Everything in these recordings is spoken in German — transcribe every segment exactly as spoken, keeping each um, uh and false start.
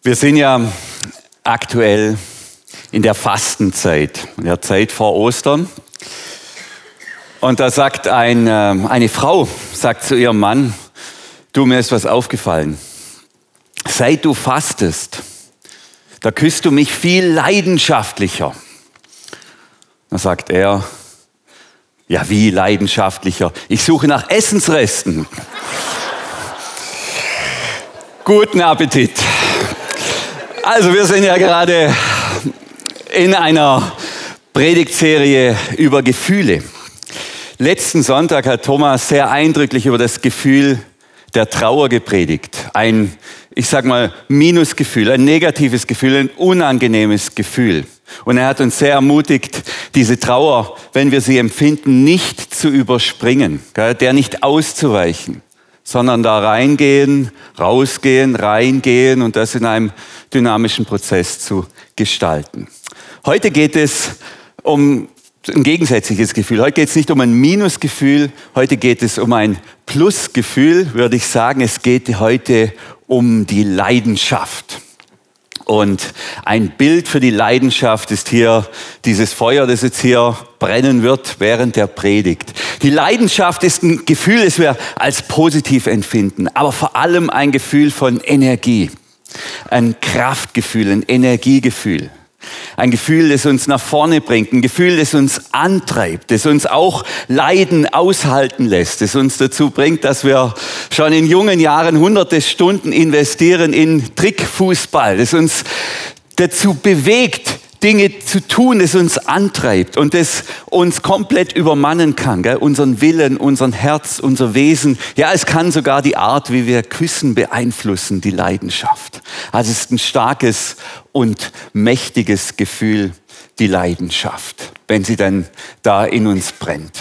Wir sind ja aktuell in der Fastenzeit, in der Zeit vor Ostern. Und da sagt ein, eine Frau, sagt zu ihrem Mann, du, mir ist was aufgefallen. Seit du fastest, da küsst du mich viel leidenschaftlicher. Da sagt er, ja wie leidenschaftlicher? Ich suche nach Essensresten. Guten Appetit. Also wir sind ja gerade in einer Predigtserie über Gefühle. Letzten Sonntag hat Thomas sehr eindrücklich über das Gefühl der Trauer gepredigt. Ein, ich sag mal, Minusgefühl, ein negatives Gefühl, ein unangenehmes Gefühl. Und er hat uns sehr ermutigt, diese Trauer, wenn wir sie empfinden, nicht zu überspringen, der nicht auszuweichen, sondern da reingehen, rausgehen, reingehen und das in einem dynamischen Prozess zu gestalten. Heute geht es um ein gegensätzliches Gefühl. Heute geht es nicht um ein Minusgefühl, heute geht es um ein Plusgefühl, würde ich sagen. Es geht heute um die Leidenschaft. Und ein Bild für die Leidenschaft ist hier dieses Feuer, das jetzt hier brennen wird während der Predigt. Die Leidenschaft ist ein Gefühl, das wir als positiv empfinden, aber vor allem ein Gefühl von Energie, ein Kraftgefühl, ein Energiegefühl. Ein Gefühl, das uns nach vorne bringt, ein Gefühl, das uns antreibt, das uns auch Leiden aushalten lässt, das uns dazu bringt, dass wir schon in jungen Jahren hunderte Stunden investieren in Trickfußball, das uns dazu bewegt, Dinge zu tun, das uns antreibt und das uns komplett übermannen kann, gell? Unseren Willen, unseren Herz, unser Wesen. Ja, es kann sogar die Art, wie wir küssen, beeinflussen, die Leidenschaft. Also es ist ein starkes und mächtiges Gefühl, die Leidenschaft, wenn sie dann da in uns brennt.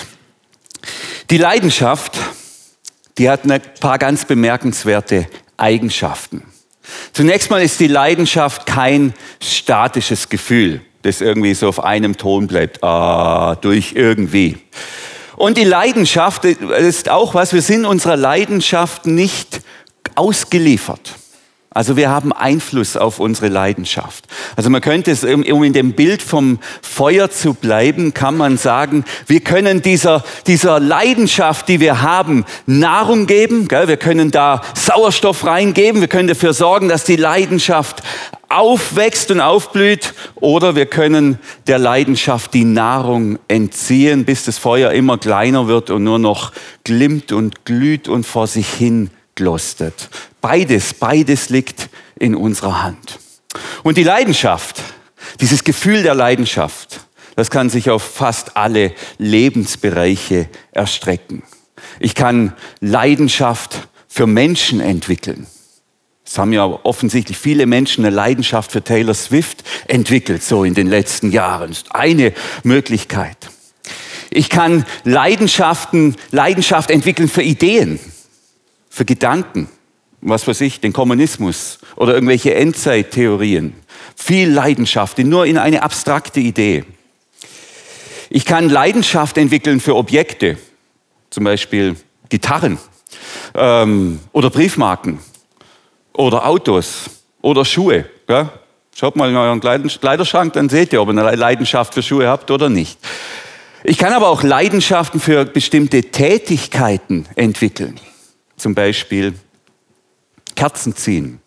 Die Leidenschaft, die hat ein paar ganz bemerkenswerte Eigenschaften. Zunächst mal ist die Leidenschaft kein statisches Gefühl, das irgendwie so auf einem Ton bleibt, ah, durch irgendwie. Und die Leidenschaft ist auch was, wir sind unserer Leidenschaft nicht ausgeliefert. Also wir haben Einfluss auf unsere Leidenschaft. Also man könnte es, um in dem Bild vom Feuer zu bleiben, kann man sagen, wir können dieser, dieser Leidenschaft, die wir haben, Nahrung geben. Gell? Wir können da Sauerstoff reingeben. Wir können dafür sorgen, dass die Leidenschaft aufwächst und aufblüht. Oder wir können der Leidenschaft die Nahrung entziehen, bis das Feuer immer kleiner wird und nur noch glimmt und glüht und vor sich hin glostet. Beides, beides liegt in unserer Hand. Und die Leidenschaft, dieses Gefühl der Leidenschaft, das kann sich auf fast alle Lebensbereiche erstrecken. Ich kann Leidenschaft für Menschen entwickeln. Es haben ja offensichtlich viele Menschen eine Leidenschaft für Taylor Swift entwickelt, so in den letzten Jahren. Das ist eine Möglichkeit. Ich kann Leidenschaften, Leidenschaft entwickeln für Ideen, für Gedanken, was weiß ich, den Kommunismus oder irgendwelche Endzeittheorien. Viel Leidenschaft, nur in eine abstrakte Idee. Ich kann Leidenschaft entwickeln für Objekte, zum Beispiel Gitarren ähm, oder Briefmarken oder Autos oder Schuhe. Gell? Schaut mal in euren Kleiderschrank, dann seht ihr, ob ihr eine Leidenschaft für Schuhe habt oder nicht. Ich kann aber auch Leidenschaften für bestimmte Tätigkeiten entwickeln. Zum Beispiel Kerzen ziehen.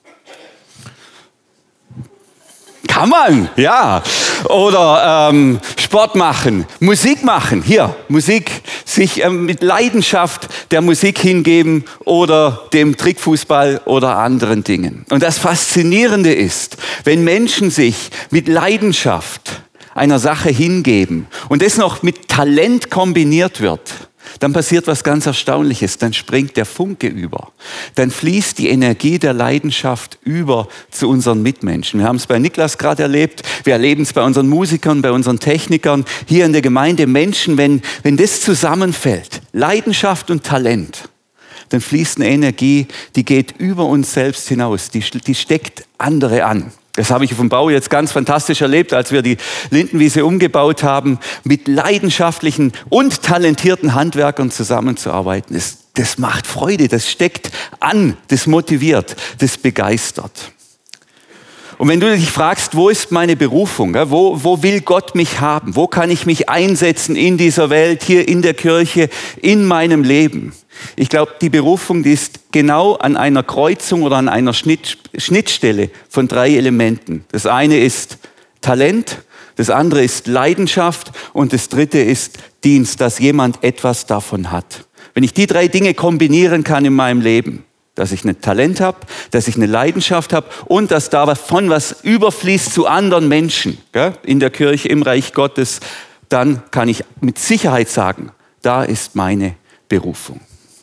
Kann man, ja. Oder ähm, Sport machen, Musik machen. Hier, Musik, sich ähm, mit Leidenschaft der Musik hingeben oder dem Trickfußball oder anderen Dingen. Und das Faszinierende ist, wenn Menschen sich mit Leidenschaft einer Sache hingeben und das noch mit Talent kombiniert wird, dann passiert was ganz Erstaunliches, dann springt der Funke über. Dann fließt die Energie der Leidenschaft über zu unseren Mitmenschen. Wir haben es bei Niklas gerade erlebt, wir erleben es bei unseren Musikern, bei unseren Technikern, hier in der Gemeinde. Menschen, wenn, wenn das zusammenfällt, Leidenschaft und Talent, dann fließt eine Energie, die geht über uns selbst hinaus, die, die steckt andere an. Das habe ich auf dem Bau jetzt ganz fantastisch erlebt, als wir die Lindenwiese umgebaut haben, mit leidenschaftlichen und talentierten Handwerkern zusammenzuarbeiten. Das, das macht Freude, das steckt an, das motiviert, das begeistert. Und wenn du dich fragst, wo ist meine Berufung? Wo, wo will Gott mich haben? Wo kann ich mich einsetzen in dieser Welt, hier in der Kirche, in meinem Leben? Ich glaube, die Berufung, die ist genau an einer Kreuzung oder an einer Schnitt, Schnittstelle von drei Elementen. Das eine ist Talent, das andere ist Leidenschaft und das dritte ist Dienst, dass jemand etwas davon hat. Wenn ich die drei Dinge kombinieren kann in meinem Leben, dass ich ein Talent habe, dass ich eine Leidenschaft habe und dass davon was überfließt zu anderen Menschen, gell, in der Kirche, im Reich Gottes, dann kann ich mit Sicherheit sagen, da ist meine Berufung.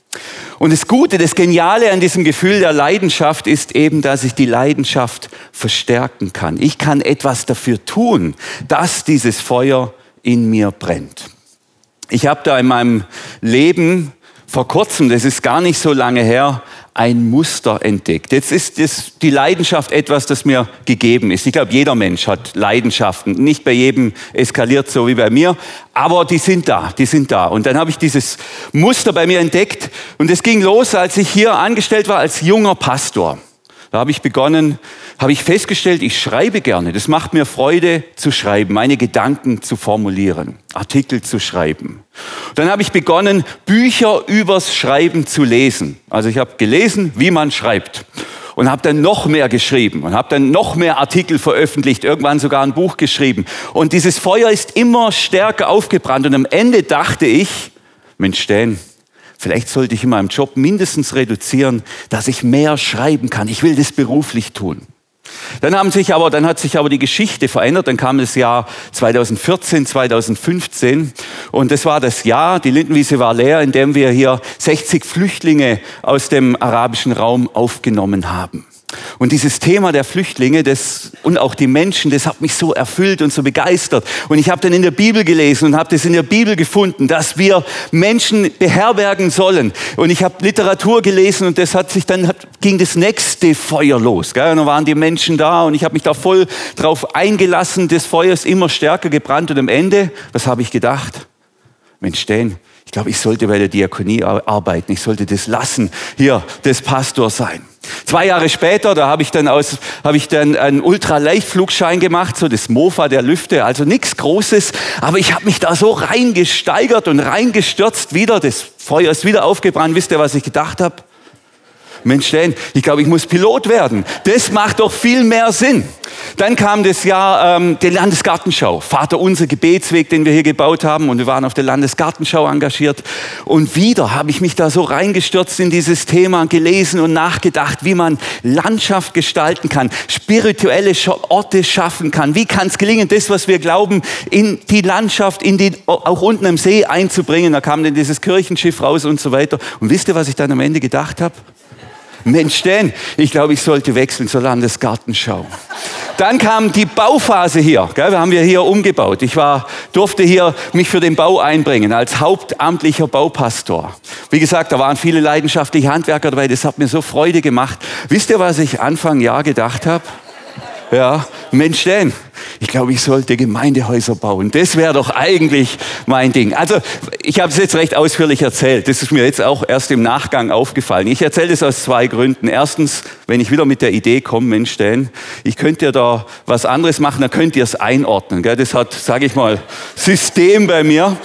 Und das Gute, das Geniale an diesem Gefühl der Leidenschaft ist eben, dass ich die Leidenschaft verstärken kann. Ich kann etwas dafür tun, dass dieses Feuer in mir brennt. Ich habe da in meinem Leben vor kurzem, das ist gar nicht so lange her, ein Muster entdeckt. Jetzt ist das, die Leidenschaft etwas, das mir gegeben ist. Ich glaube, jeder Mensch hat Leidenschaften. Nicht bei jedem eskaliert so wie bei mir, aber die sind da, die sind da. Und dann habe ich dieses Muster bei mir entdeckt und es ging los, als ich hier angestellt war als junger Pastor. Da habe ich begonnen, habe ich festgestellt, ich schreibe gerne. Das macht mir Freude zu schreiben, meine Gedanken zu formulieren, Artikel zu schreiben. Dann habe ich begonnen, Bücher übers Schreiben zu lesen. Also ich habe gelesen, wie man schreibt. Und habe dann noch mehr geschrieben und habe dann noch mehr Artikel veröffentlicht, irgendwann sogar ein Buch geschrieben. Und dieses Feuer ist immer stärker aufgebrannt. Und am Ende dachte ich, Mensch, Stan, vielleicht sollte ich in meinem Job mindestens reduzieren, dass ich mehr schreiben kann. Ich will das beruflich tun. Dann haben sich aber, dann hat sich aber die Geschichte verändert. Dann kam das Jahr zweitausendvierzehn, zweitausendfünfzehn und das war das Jahr, die Lindenwiese war leer, in dem wir hier sechzig Flüchtlinge aus dem arabischen Raum aufgenommen haben. Und dieses Thema der Flüchtlinge das, und auch die Menschen, das hat mich so erfüllt und so begeistert. Und ich habe dann in der Bibel gelesen und habe das in der Bibel gefunden, dass wir Menschen beherbergen sollen. Und ich habe Literatur gelesen und das hat sich dann hat, ging das nächste Feuer los. Gell? Und dann waren die Menschen da und ich habe mich da voll drauf eingelassen. Das Feuer ist immer stärker gebrannt und am Ende, was habe ich gedacht? Mensch, Stan, ich glaube, ich sollte bei der Diakonie arbeiten. Ich sollte das lassen, hier das Pastor sein. Zwei Jahre später, da habe ich dann aus, habe ich dann einen Ultraleichtflugschein gemacht, so das Mofa der Lüfte, also nichts Großes, aber ich habe mich da so reingesteigert und reingestürzt wieder, das Feuer ist wieder aufgebrannt. Wisst ihr, was ich gedacht habe? Mensch, Stan, ich glaube, ich muss Pilot werden. Das macht doch viel mehr Sinn. Dann kam das Jahr ähm, die Landesgartenschau. Vater unser Gebetsweg, den wir hier gebaut haben. Und wir waren auf der Landesgartenschau engagiert. Und wieder habe ich mich da so reingestürzt in dieses Thema, gelesen und nachgedacht, wie man Landschaft gestalten kann, spirituelle Orte schaffen kann. Wie kann es gelingen, das, was wir glauben, in die Landschaft, in die, auch unten am See einzubringen. Da kam dann dieses Kirchenschiff raus und so weiter. Und wisst ihr, was ich dann am Ende gedacht habe? Mensch, Stan, ich glaube, ich sollte wechseln zur Landesgartenschau. Dann kam die Bauphase hier. Gell? Wir haben wir hier umgebaut. Ich war, durfte hier mich für den Bau einbringen als hauptamtlicher Baupastor. Wie gesagt, da waren viele leidenschaftliche Handwerker dabei. Das hat mir so Freude gemacht. Wisst ihr, was ich Anfang Jahr gedacht habe? Ja, Mensch, Stan, ich glaube, ich sollte Gemeindehäuser bauen. Das wäre doch eigentlich mein Ding. Also, ich habe es jetzt recht ausführlich erzählt. Das ist mir jetzt auch erst im Nachgang aufgefallen. Ich erzähle das aus zwei Gründen. Erstens, wenn ich wieder mit der Idee komme, Mensch, Stan, ich könnte ja da was anderes machen, dann könnt ihr es einordnen. Gell? Das hat, sage ich mal, System bei mir.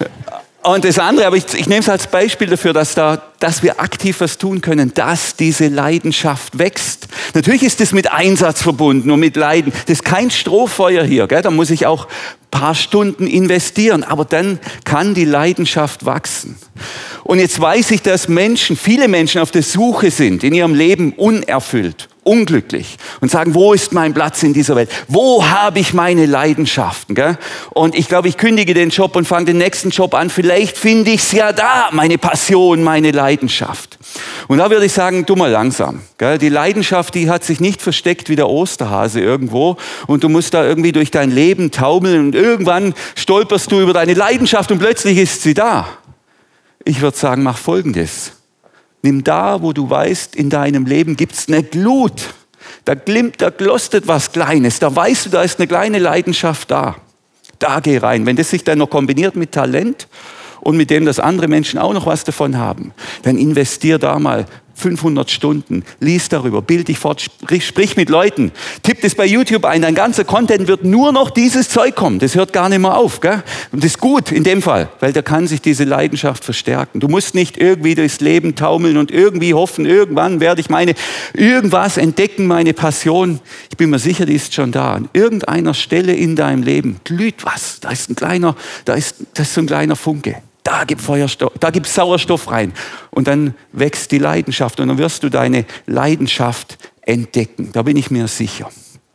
Und das andere, aber ich, ich nehme es als Beispiel dafür, dass, da, dass wir aktiv was tun können, dass diese Leidenschaft wächst. Natürlich ist das mit Einsatz verbunden und mit Leiden. Das ist kein Strohfeuer hier, gell? Da muss ich auch ein paar Stunden investieren, aber dann kann die Leidenschaft wachsen. Und jetzt weiß ich, dass Menschen, viele Menschen auf der Suche sind, in ihrem Leben unerfüllt, unglücklich und sagen, wo ist mein Platz in dieser Welt? Wo habe ich meine Leidenschaften? Gell? Und ich glaube, ich kündige den Job und fange den nächsten Job an. Vielleicht finde ich es ja da, meine Passion, meine Leidenschaft. Und da würde ich sagen, tu mal langsam. Gell? Die Leidenschaft, die hat sich nicht versteckt wie der Osterhase irgendwo und du musst da irgendwie durch dein Leben taumeln und irgendwann stolperst du über deine Leidenschaft und plötzlich ist sie da. Ich würde sagen, mach Folgendes. Nimm da, wo du weißt, in deinem Leben gibt es eine Glut. Da glimmt, da glostet was Kleines. Da weißt du, da ist eine kleine Leidenschaft da. Da geh rein. Wenn das sich dann noch kombiniert mit Talent und mit dem, dass andere Menschen auch noch was davon haben, dann investier da mal fünfhundert Stunden, lies darüber, bild dich fort, sprich, sprich mit Leuten, tipp das bei YouTube ein, dein ganzer Content wird nur noch dieses Zeug kommen, das hört gar nicht mehr auf. Gell? Und das ist gut in dem Fall, weil da kann sich diese Leidenschaft verstärken. Du musst nicht irgendwie durchs Leben taumeln und irgendwie hoffen, irgendwann werde ich meine, irgendwas entdecken, meine Passion. Ich bin mir sicher, die ist schon da. An irgendeiner Stelle in deinem Leben glüht was, da ist ein kleiner, da ist, das ist so ein kleiner Funke. Da gibt Feuerstoff, da gibt Sauerstoff rein. Und dann wächst die Leidenschaft und dann wirst du deine Leidenschaft entdecken. Da bin ich mir sicher.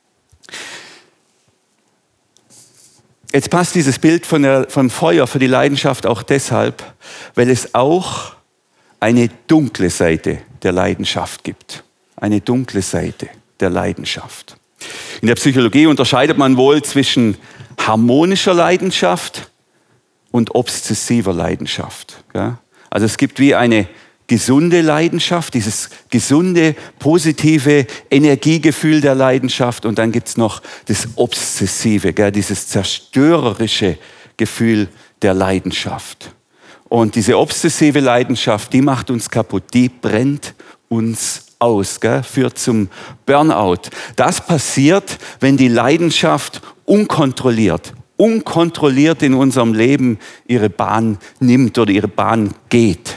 Jetzt passt dieses Bild von der, vom Feuer für die Leidenschaft auch deshalb, weil es auch eine dunkle Seite der Leidenschaft gibt. Eine dunkle Seite der Leidenschaft. In der Psychologie unterscheidet man wohl zwischen harmonischer Leidenschaft und obsessiver Leidenschaft. Also es gibt wie eine gesunde Leidenschaft, dieses gesunde, positive Energiegefühl der Leidenschaft und dann gibt es noch das obsessive, dieses zerstörerische Gefühl der Leidenschaft. Und diese obsessive Leidenschaft, die macht uns kaputt, die brennt uns aus, gell? Führt zum Burnout. Das passiert, wenn die Leidenschaft unkontrolliert, unkontrolliert in unserem Leben ihre Bahn nimmt oder ihre Bahn geht.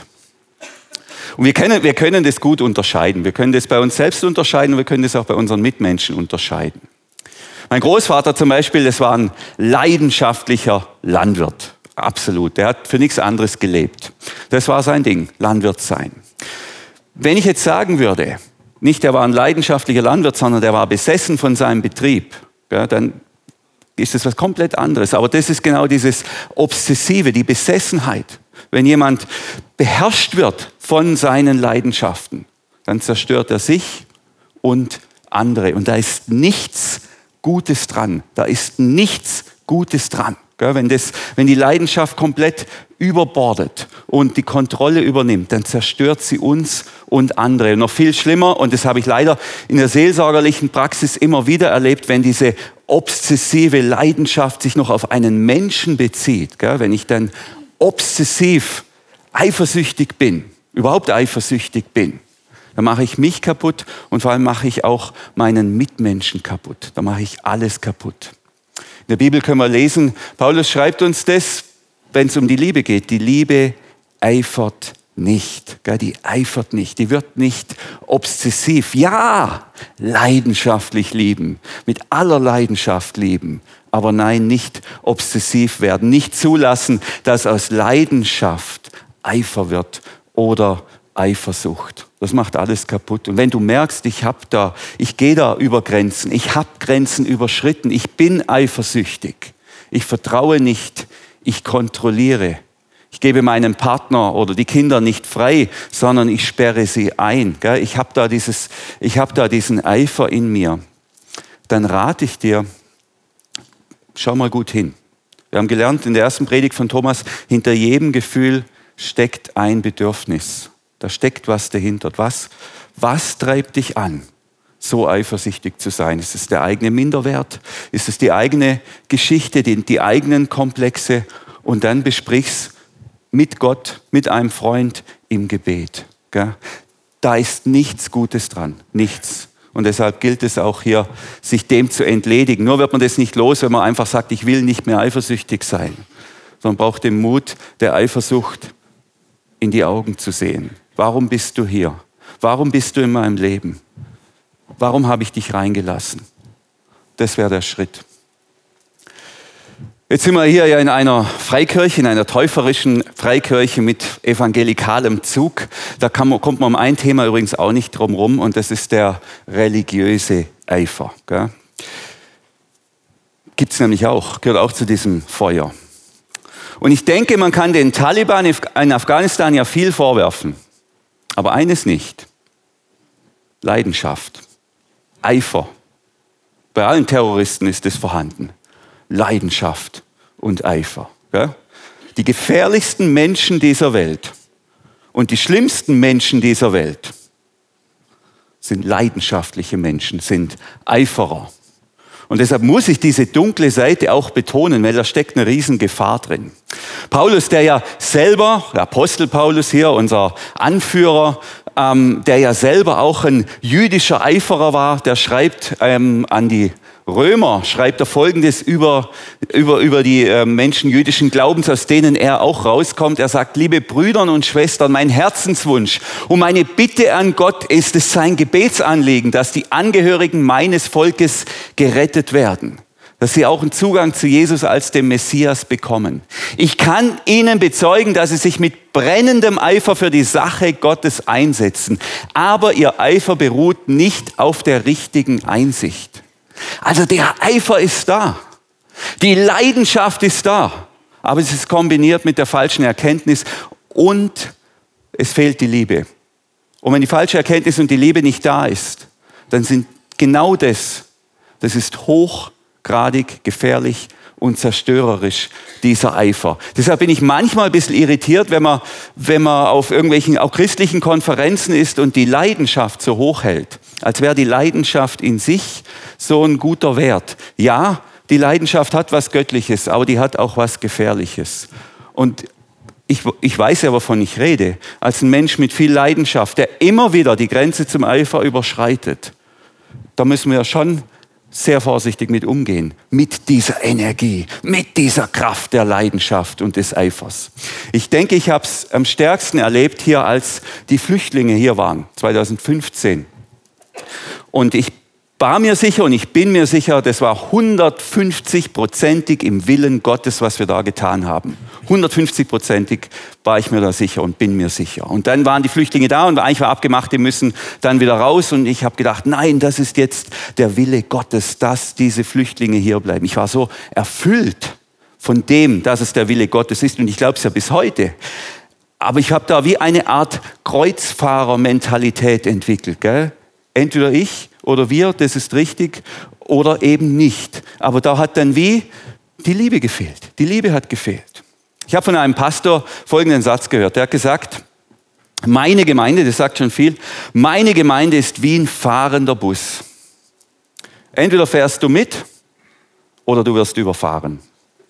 Und wir können, wir können das gut unterscheiden. Wir können das bei uns selbst unterscheiden und wir können das auch bei unseren Mitmenschen unterscheiden. Mein Großvater zum Beispiel, das war ein leidenschaftlicher Landwirt. Absolut. Der hat für nichts anderes gelebt. Das war sein Ding, Landwirt sein. Wenn ich jetzt sagen würde, nicht der war ein leidenschaftlicher Landwirt, sondern der war besessen von seinem Betrieb, ja, dann ist das was komplett anderes. Aber das ist genau dieses Obsessive, die Besessenheit. Wenn jemand beherrscht wird von seinen Leidenschaften, dann zerstört er sich und andere. Und da ist nichts Gutes dran. Da ist nichts Gutes dran. Wenn, das, wenn die Leidenschaft komplett überbordet und die Kontrolle übernimmt, dann zerstört sie uns und andere. Und noch viel schlimmer, und das habe ich leider in der seelsorgerlichen Praxis immer wieder erlebt, wenn diese obsessive Leidenschaft sich noch auf einen Menschen bezieht. Wenn ich dann obsessiv eifersüchtig bin, überhaupt eifersüchtig bin, dann mache ich mich kaputt und vor allem mache ich auch meinen Mitmenschen kaputt. Da mache ich alles kaputt. In der Bibel können wir lesen, Paulus schreibt uns das, wenn es um die Liebe geht. Die Liebe eifert nicht, die eifert nicht, die wird nicht obsessiv. Ja, leidenschaftlich lieben, mit aller Leidenschaft lieben, aber nein, nicht obsessiv werden, nicht zulassen, dass aus Leidenschaft Eifer wird oder Eifersucht. Das macht alles kaputt. Und wenn du merkst, ich hab da, ich gehe da über Grenzen, ich habe Grenzen überschritten, ich bin eifersüchtig, ich vertraue nicht, ich kontrolliere, ich gebe meinem Partner oder die Kinder nicht frei, sondern ich sperre sie ein. Ich habe da dieses, ich habe da diesen Eifer in mir. Dann rate ich dir, schau mal gut hin. Wir haben gelernt in der ersten Predigt von Thomas, hinter jedem Gefühl steckt ein Bedürfnis. Da steckt was dahinter. Was, was treibt dich an, so eifersüchtig zu sein? Ist es der eigene Minderwert? Ist es die eigene Geschichte, die, die eigenen Komplexe? Und dann besprich's mit Gott, mit einem Freund im Gebet. Gell? Da ist nichts Gutes dran, nichts. Und deshalb gilt es auch hier, sich dem zu entledigen. Nur wird man das nicht los, wenn man einfach sagt, ich will nicht mehr eifersüchtig sein. Sondern braucht den Mut, der Eifersucht in die Augen zu sehen. Warum bist du hier? Warum bist du in meinem Leben? Warum habe ich dich reingelassen? Das wäre der Schritt. Jetzt sind wir hier ja in einer Freikirche, in einer täuferischen Freikirche mit evangelikalem Zug. Da kann man, kommt man um ein Thema übrigens auch nicht drum rum und das ist der religiöse Eifer. Gibt es nämlich auch, gehört auch zu diesem Feuer. Und ich denke, man kann den Taliban in Afghanistan ja viel vorwerfen. Aber eines nicht. Leidenschaft. Eifer. Bei allen Terroristen ist es vorhanden. Leidenschaft und Eifer. Ja? Die gefährlichsten Menschen dieser Welt und die schlimmsten Menschen dieser Welt sind leidenschaftliche Menschen, sind Eiferer. Und deshalb muss ich diese dunkle Seite auch betonen, weil da steckt eine Riesengefahr drin. Paulus, der ja selber, der Apostel Paulus hier, unser Anführer, ähm, der ja selber auch ein jüdischer Eiferer war, der schreibt ähm, an die Römer, schreibt er Folgendes über, über, über die äh, Menschen jüdischen Glaubens, aus denen er auch rauskommt. Er sagt, liebe Brüder und Schwestern, mein Herzenswunsch und meine Bitte an Gott ist es sein Gebetsanliegen, dass die Angehörigen meines Volkes gerettet werden, dass sie auch einen Zugang zu Jesus als dem Messias bekommen. Ich kann ihnen bezeugen, dass sie sich mit brennendem Eifer für die Sache Gottes einsetzen, aber ihr Eifer beruht nicht auf der richtigen Einsicht. Also der Eifer ist da, die Leidenschaft ist da, aber es ist kombiniert mit der falschen Erkenntnis und es fehlt die Liebe. Und wenn die falsche Erkenntnis und die Liebe nicht da ist, dann sind genau das, das ist hochgradig gefährlich und zerstörerisch, dieser Eifer. Deshalb bin ich manchmal ein bisschen irritiert, wenn man, wenn man auf irgendwelchen auch christlichen Konferenzen ist und die Leidenschaft so hoch hält. Als wäre die Leidenschaft in sich so ein guter Wert. Ja, die Leidenschaft hat was Göttliches, aber die hat auch was Gefährliches. Und ich, ich weiß ja, wovon ich rede. Als ein Mensch mit viel Leidenschaft, der immer wieder die Grenze zum Eifer überschreitet, da müssen wir ja schon sehr vorsichtig mit umgehen, mit dieser Energie, mit dieser Kraft der Leidenschaft und des Eifers. Ich denke, ich habe es am stärksten erlebt hier, als die Flüchtlinge hier waren, zwanzig fünfzehn. Und ich war mir sicher und ich bin mir sicher, das war hundertfünfzig-prozentig im Willen Gottes, was wir da getan haben. hundertfünfzig-prozentig war ich mir da sicher und bin mir sicher. Und dann waren die Flüchtlinge da und eigentlich war abgemacht, die müssen dann wieder raus. Und ich habe gedacht, nein, das ist jetzt der Wille Gottes, dass diese Flüchtlinge hier bleiben. Ich war so erfüllt von dem, dass es der Wille Gottes ist. Und ich glaube es ja bis heute. Aber ich habe da wie eine Art Kreuzfahrer-Mentalität entwickelt. Gell? Entweder ich oder wir, das ist richtig, oder eben nicht. Aber da hat dann wie die Liebe gefehlt. Die Liebe hat gefehlt. Ich habe von einem Pastor folgenden Satz gehört. Der hat gesagt, meine Gemeinde, das sagt schon viel, meine Gemeinde ist wie ein fahrender Bus. Entweder fährst du mit oder du wirst überfahren.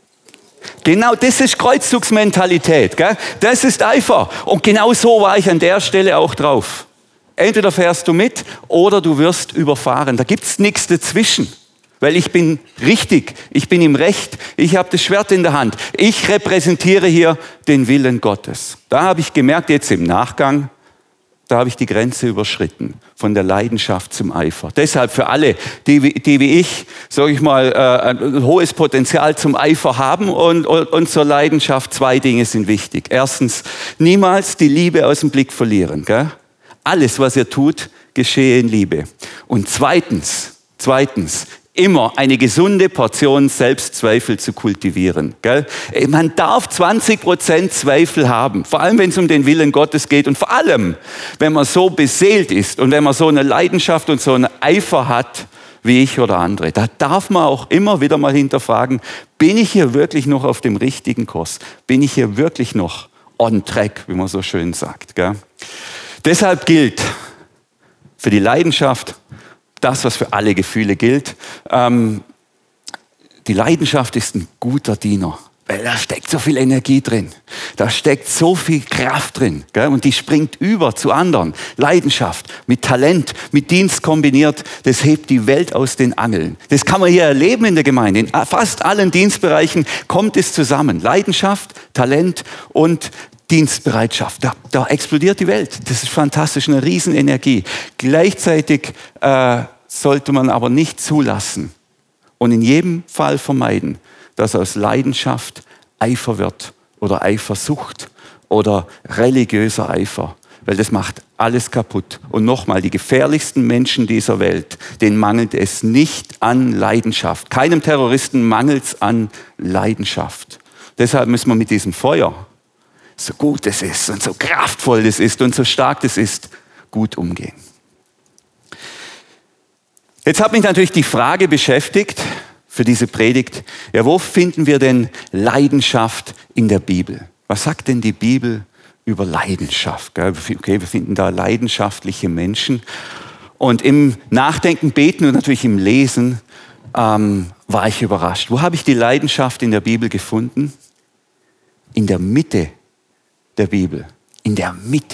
Genau das ist Kreuzzugsmentalität. Gell? Das ist Eifer. Und genau so war ich an der Stelle auch drauf. Entweder fährst du mit oder du wirst überfahren. Da gibt es nichts dazwischen. Weil ich bin richtig, ich bin im Recht, ich habe das Schwert in der Hand. Ich repräsentiere hier den Willen Gottes. Da habe ich gemerkt, jetzt im Nachgang, da habe ich die Grenze überschritten, von der Leidenschaft zum Eifer. Deshalb für alle, die, die wie ich, sage ich mal, ein hohes Potenzial zum Eifer haben und, und, und zur Leidenschaft, zwei Dinge sind wichtig. Erstens, niemals die Liebe aus dem Blick verlieren. Gell? Alles, was ihr tut, geschehe in Liebe. Und zweitens, zweitens, immer eine gesunde Portion Selbstzweifel zu kultivieren. Gell? Man darf zwanzig Prozent Zweifel haben, vor allem wenn es um den Willen Gottes geht und vor allem, wenn man so beseelt ist und wenn man so eine Leidenschaft und so einen Eifer hat, wie ich oder andere. Da darf man auch immer wieder mal hinterfragen, bin ich hier wirklich noch auf dem richtigen Kurs? Bin ich hier wirklich noch on track, wie man so schön sagt? Gell? Deshalb gilt für die Leidenschaft das, was für alle Gefühle gilt. Ähm, die Leidenschaft ist ein guter Diener, weil da steckt so viel Energie drin. Da steckt so viel Kraft drin. Gell? Und die springt über zu anderen. Leidenschaft mit Talent, mit Dienst kombiniert, das hebt die Welt aus den Angeln. Das kann man hier erleben in der Gemeinde. In fast allen Dienstbereichen kommt es zusammen. Leidenschaft, Talent und Dienstbereitschaft, da, da explodiert die Welt. Das ist fantastisch, eine Riesenenergie. Gleichzeitig äh, sollte man aber nicht zulassen und in jedem Fall vermeiden, dass aus Leidenschaft Eifer wird oder Eifersucht oder religiöser Eifer, weil das macht alles kaputt. Und nochmal, die gefährlichsten Menschen dieser Welt, denen mangelt es nicht an Leidenschaft. Keinem Terroristen mangelt es an Leidenschaft. Deshalb müssen wir mit diesem Feuer, so gut es ist und so kraftvoll es ist und so stark es ist, gut umgehen. Jetzt hat mich natürlich die Frage beschäftigt für diese Predigt, ja, wo finden wir denn Leidenschaft in der Bibel? Was sagt denn die Bibel über Leidenschaft? Okay, wir finden da leidenschaftliche Menschen. Und im Nachdenken, Beten und natürlich im Lesen ähm, war ich überrascht. Wo habe ich die Leidenschaft in der Bibel gefunden? In der Mitte der Bibel, in der Mitte.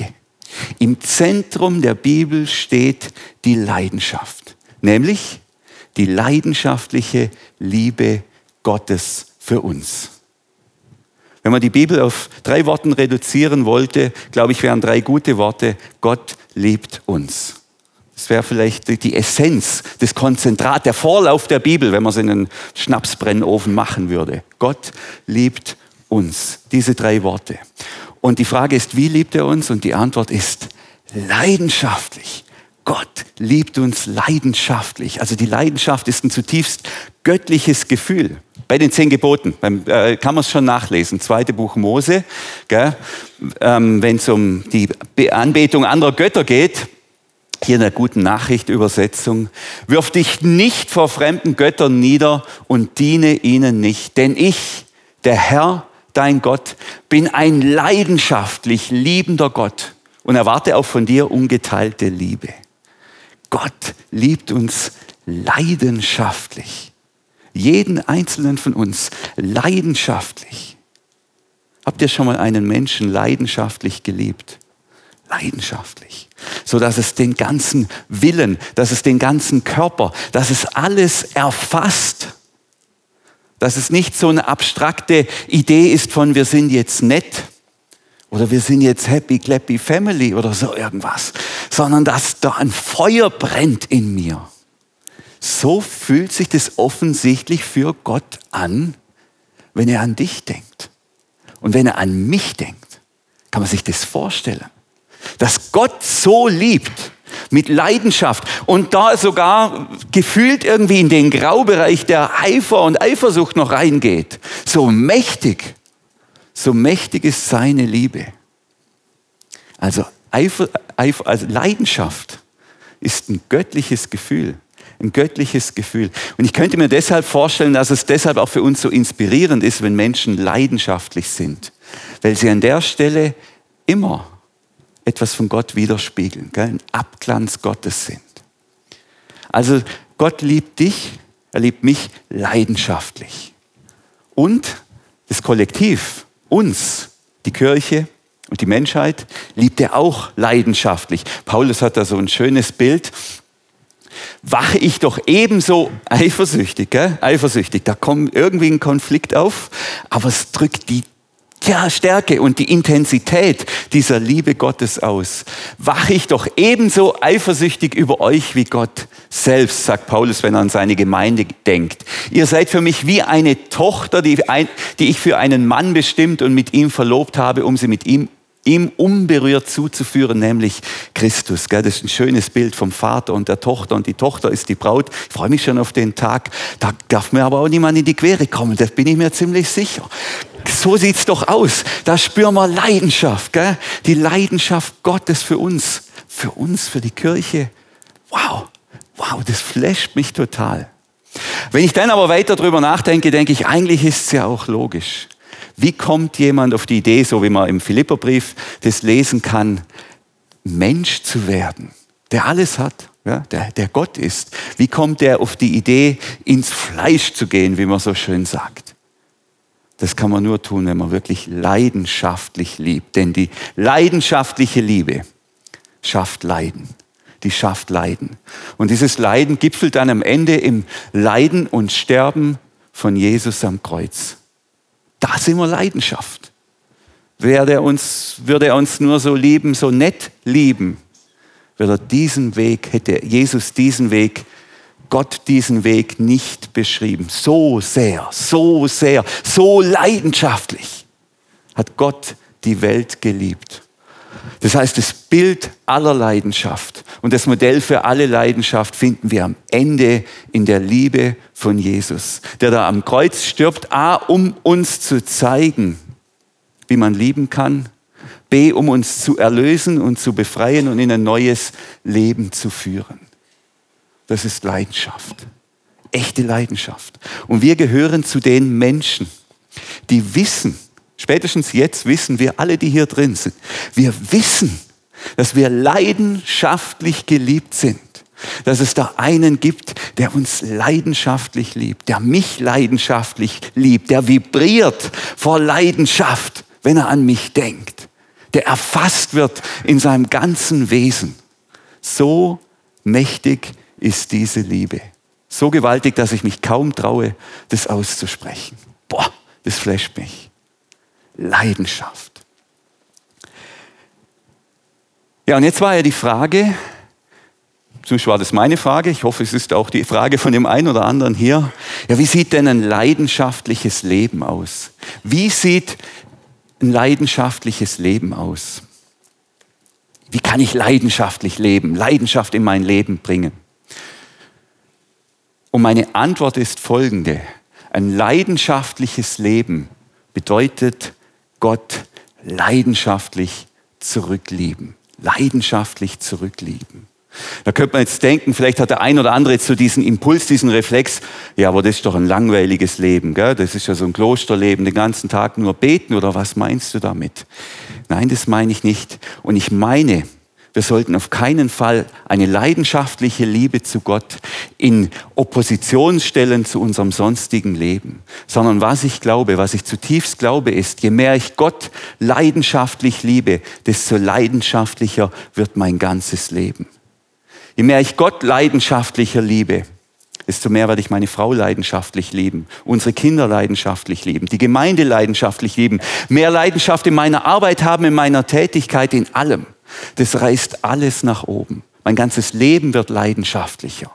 Im Zentrum der Bibel steht die Leidenschaft, nämlich die leidenschaftliche Liebe Gottes für uns. Wenn man die Bibel auf drei Worten reduzieren wollte, glaube ich, wären drei gute Worte: Gott liebt uns. Das wäre vielleicht die Essenz, das Konzentrat, der Vorlauf der Bibel, wenn man es in einen Schnapsbrennofen machen würde. Gott liebt uns. Diese drei Worte. Und die Frage ist, wie liebt er uns? Und die Antwort ist leidenschaftlich. Gott liebt uns leidenschaftlich. Also die Leidenschaft ist ein zutiefst göttliches Gefühl. Bei den zehn Geboten beim, äh, kann man es schon nachlesen. Zweite Buch Mose, gell? Ähm, wenn es um die Anbetung anderer Götter geht. Hier in der guten Nachricht-Übersetzung: Wirf dich nicht vor fremden Göttern nieder und diene ihnen nicht. Denn ich, der Herr, dein Gott, bin ein leidenschaftlich liebender Gott und erwarte auch von dir ungeteilte Liebe. Gott liebt uns leidenschaftlich. Jeden einzelnen von uns leidenschaftlich. Habt ihr schon mal einen Menschen leidenschaftlich geliebt? Leidenschaftlich. So dass es den ganzen Willen, dass es den ganzen Körper, dass es alles erfasst. Dass es nicht so eine abstrakte Idee ist von wir sind jetzt nett oder wir sind jetzt happy, clappy family oder so irgendwas, sondern dass da ein Feuer brennt in mir. So fühlt sich das offensichtlich für Gott an, wenn er an dich denkt. Und wenn er an mich denkt, kann man sich das vorstellen. Dass Gott so liebt, mit Leidenschaft und da sogar gefühlt irgendwie in den Graubereich der Eifer und Eifersucht noch reingeht. So mächtig, so mächtig ist seine Liebe. Also, Eifer, Eifer, also Leidenschaft ist ein göttliches Gefühl. Ein göttliches Gefühl. Und ich könnte mir deshalb vorstellen, dass es deshalb auch für uns so inspirierend ist, wenn Menschen leidenschaftlich sind. Weil sie an der Stelle immer etwas von Gott widerspiegeln, gell? Ein Abglanz Gottes sind. Also Gott liebt dich, er liebt mich leidenschaftlich. Und das Kollektiv, uns, die Kirche und die Menschheit, liebt er auch leidenschaftlich. Paulus hat da so ein schönes Bild. Wache ich doch ebenso eifersüchtig, gell? eifersüchtig. Da kommt irgendwie ein Konflikt auf, aber es drückt die Ja, Stärke und die Intensität dieser Liebe Gottes aus. Wache ich doch ebenso eifersüchtig über euch wie Gott selbst, sagt Paulus, wenn er an seine Gemeinde denkt. Ihr seid für mich wie eine Tochter, die, ein, die ich für einen Mann bestimmt und mit ihm verlobt habe, um sie mit ihm ihm unberührt zuzuführen, nämlich Christus. Das ist ein schönes Bild vom Vater und der Tochter. Und die Tochter ist die Braut. Ich freue mich schon auf den Tag. Da darf mir aber auch niemand in die Quere kommen. Das bin ich mir ziemlich sicher. So sieht's doch aus. Da spüren wir Leidenschaft. Gell? Die Leidenschaft Gottes für uns. Für uns, für die Kirche. Wow, wow, das flasht mich total. Wenn ich dann aber weiter drüber nachdenke, denke ich, eigentlich ist es ja auch logisch. Wie kommt jemand auf die Idee, so wie man im Philipperbrief das lesen kann, Mensch zu werden, der alles hat, ja, der, der Gott ist? Wie kommt der auf die Idee, ins Fleisch zu gehen, wie man so schön sagt? Das kann man nur tun, wenn man wirklich leidenschaftlich liebt. Denn die leidenschaftliche Liebe schafft Leiden. Die schafft Leiden. Und dieses Leiden gipfelt dann am Ende im Leiden und Sterben von Jesus am Kreuz. Da sind wir Leidenschaft. Würde er uns, würde er uns nur so lieben, so nett lieben, würde er diesen Weg, hätte Jesus diesen Weg, Gott diesen Weg nicht beschrieben. So sehr, so sehr, so leidenschaftlich hat Gott die Welt geliebt. Das heißt, das Bild aller Leidenschaft und das Modell für alle Leidenschaft finden wir am Ende in der Liebe von Jesus, der da am Kreuz stirbt, A, um uns zu zeigen, wie man lieben kann, B, um uns zu erlösen und zu befreien und in ein neues Leben zu führen. Das ist Leidenschaft, echte Leidenschaft. Und wir gehören zu den Menschen, die wissen, spätestens jetzt wissen wir alle, die hier drin sind, wir wissen, dass wir leidenschaftlich geliebt sind. Dass es da einen gibt, der uns leidenschaftlich liebt, der mich leidenschaftlich liebt, der vibriert vor Leidenschaft, wenn er an mich denkt. der erfasst wird in seinem ganzen Wesen. So mächtig ist diese Liebe. So gewaltig, dass ich mich kaum traue, das auszusprechen. Boah, das flasht mich. Leidenschaft. Ja, und jetzt war ja die Frage, zumindest war das meine Frage, ich hoffe, es ist auch die Frage von dem einen oder anderen hier, ja, wie sieht denn ein leidenschaftliches Leben aus? Wie sieht ein leidenschaftliches Leben aus? Wie kann ich leidenschaftlich leben, Leidenschaft in mein Leben bringen? Und meine Antwort ist folgende. Ein leidenschaftliches Leben bedeutet Gott leidenschaftlich zurücklieben. Leidenschaftlich zurücklieben. Da könnte man jetzt denken, vielleicht hat der ein oder andere jetzt so diesen Impuls, diesen Reflex, ja, aber das ist doch ein langweiliges Leben, gell? Das ist ja so ein Klosterleben, den ganzen Tag nur beten, oder was meinst du damit? Nein, das meine ich nicht. Und ich meine, wir sollten auf keinen Fall eine leidenschaftliche Liebe zu Gott in Opposition stellen zu unserem sonstigen Leben. Sondern was ich glaube, was ich zutiefst glaube, ist, je mehr ich Gott leidenschaftlich liebe, desto leidenschaftlicher wird mein ganzes Leben. Je mehr ich Gott leidenschaftlicher liebe, desto mehr werde ich meine Frau leidenschaftlich lieben, unsere Kinder leidenschaftlich lieben, die Gemeinde leidenschaftlich lieben, mehr Leidenschaft in meiner Arbeit haben, in meiner Tätigkeit, in allem. Das reißt alles nach oben. Mein ganzes Leben wird leidenschaftlicher.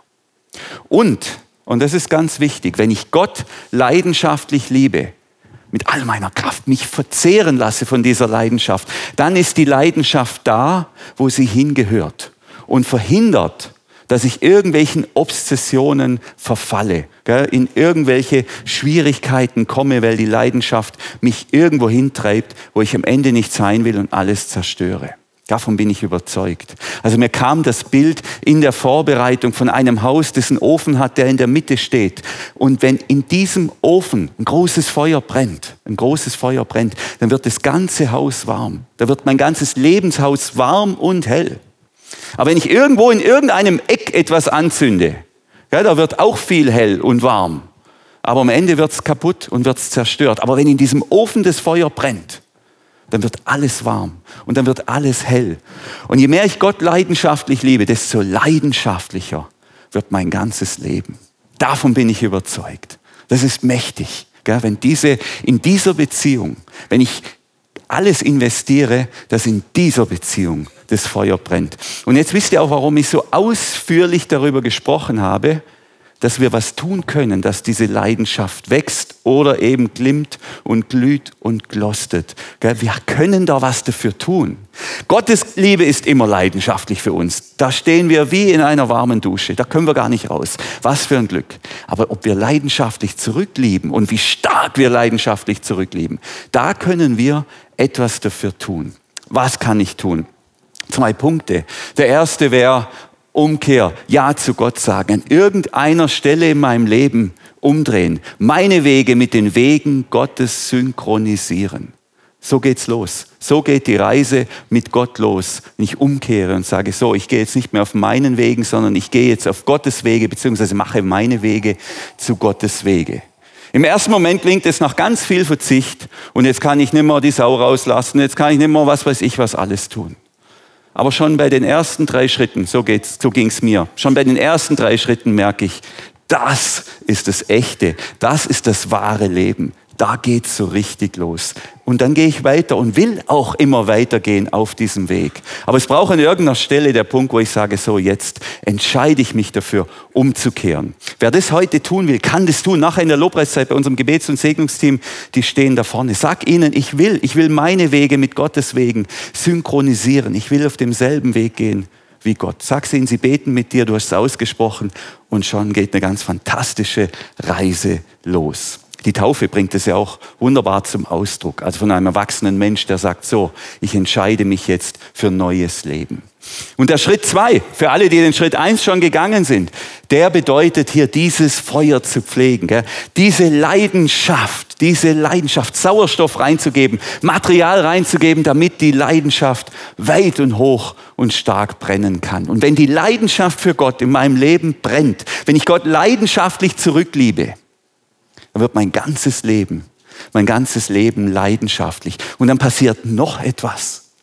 Und, und das ist ganz wichtig, wenn ich Gott leidenschaftlich liebe, mit all meiner Kraft mich verzehren lasse von dieser Leidenschaft, dann ist die Leidenschaft da, wo sie hingehört und verhindert, dass ich irgendwelchen Obsessionen verfalle, gell, in irgendwelche Schwierigkeiten komme, weil die Leidenschaft mich irgendwo hintreibt, wo ich am Ende nicht sein will und alles zerstöre. Davon bin ich überzeugt. Also mir kam das Bild in der Vorbereitung von einem Haus, das einen Ofen hat, der in der Mitte steht. Und wenn in diesem Ofen ein großes Feuer brennt, ein großes Feuer brennt, dann wird das ganze Haus warm. Da wird mein ganzes Lebenshaus warm und hell. Aber wenn ich irgendwo in irgendeinem Eck etwas anzünde, ja, da wird auch viel hell und warm. Aber am Ende wird es kaputt und wird es zerstört. Aber wenn in diesem Ofen das Feuer brennt, dann wird alles warm und dann wird alles hell. Und je mehr ich Gott leidenschaftlich liebe, desto leidenschaftlicher wird mein ganzes Leben. Davon bin ich überzeugt. Das ist mächtig, gell? Wenn diese, in dieser Beziehung, wenn ich alles investiere, dass in dieser Beziehung das Feuer brennt. Und jetzt wisst ihr auch, warum ich so ausführlich darüber gesprochen habe, dass wir was tun können, dass diese Leidenschaft wächst oder eben glimmt und glüht und glostet. Wir können da was dafür tun. Gottes Liebe ist immer leidenschaftlich für uns. Da stehen wir wie in einer warmen Dusche. Da können wir gar nicht raus. Was für ein Glück. Aber ob wir leidenschaftlich zurücklieben und wie stark wir leidenschaftlich zurücklieben, da können wir etwas dafür tun. Was kann ich tun? Zwei Punkte. Der erste wäre, Umkehr, Ja zu Gott sagen, an irgendeiner Stelle in meinem Leben umdrehen, meine Wege mit den Wegen Gottes synchronisieren. So geht's los. So geht die Reise mit Gott los. Wenn ich umkehre und sage, so, ich gehe jetzt nicht mehr auf meinen Wegen, sondern ich gehe jetzt auf Gottes Wege, beziehungsweise mache meine Wege zu Gottes Wege. Im ersten Moment klingt es nach ganz viel Verzicht und jetzt kann ich nicht mehr die Sau rauslassen, jetzt kann ich nicht mehr was weiß ich was alles tun. Aber schon bei den ersten drei Schritten, so geht's, so ging's mir, schon bei den ersten drei Schritten merke ich, das ist das Echte, das ist das wahre Leben. Da geht's so richtig los. Und dann gehe ich weiter und will auch immer weitergehen auf diesem Weg. Aber es braucht an irgendeiner Stelle der Punkt, wo ich sage, so jetzt entscheide ich mich dafür, umzukehren. Wer das heute tun will, kann das tun. Nachher in der Lobpreiszeit bei unserem Gebets- und Segnungsteam, die stehen da vorne. Sag ihnen, ich will, ich will meine Wege mit Gottes Wegen synchronisieren. Ich will auf demselben Weg gehen wie Gott. Sag ihnen, sie beten mit dir, du hast es ausgesprochen und schon geht eine ganz fantastische Reise los. Die Taufe bringt es ja auch wunderbar zum Ausdruck. Also von einem erwachsenen Mensch, der sagt so, ich entscheide mich jetzt für ein neues Leben. Und der Schritt zwei, für alle, die den Schritt eins schon gegangen sind, der bedeutet hier dieses Feuer zu pflegen, gell? Diese Leidenschaft, diese Leidenschaft, Sauerstoff reinzugeben, Material reinzugeben, damit die Leidenschaft weit und hoch und stark brennen kann. Und wenn die Leidenschaft für Gott in meinem Leben brennt, wenn ich Gott leidenschaftlich zurückliebe, dann wird mein ganzes Leben, mein ganzes Leben leidenschaftlich. Und dann passiert noch etwas.